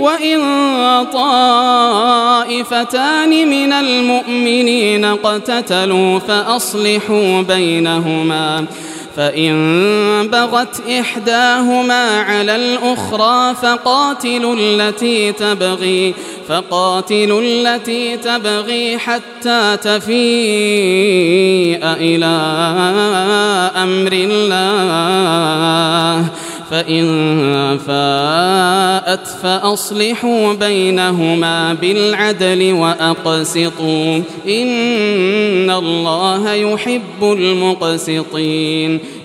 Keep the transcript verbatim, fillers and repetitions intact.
وإن طائفتان من المؤمنين اقتتلوا فأصلحوا بينهما فإن بغت إحداهما على الأخرى فقاتلوا التي تبغي فقاتلوا التي تبغي حتى تفيء إلى أمر الله فإن فاءت فأصلحوا بينهما بالعدل وأقسطوا إن الله يحب المقسطين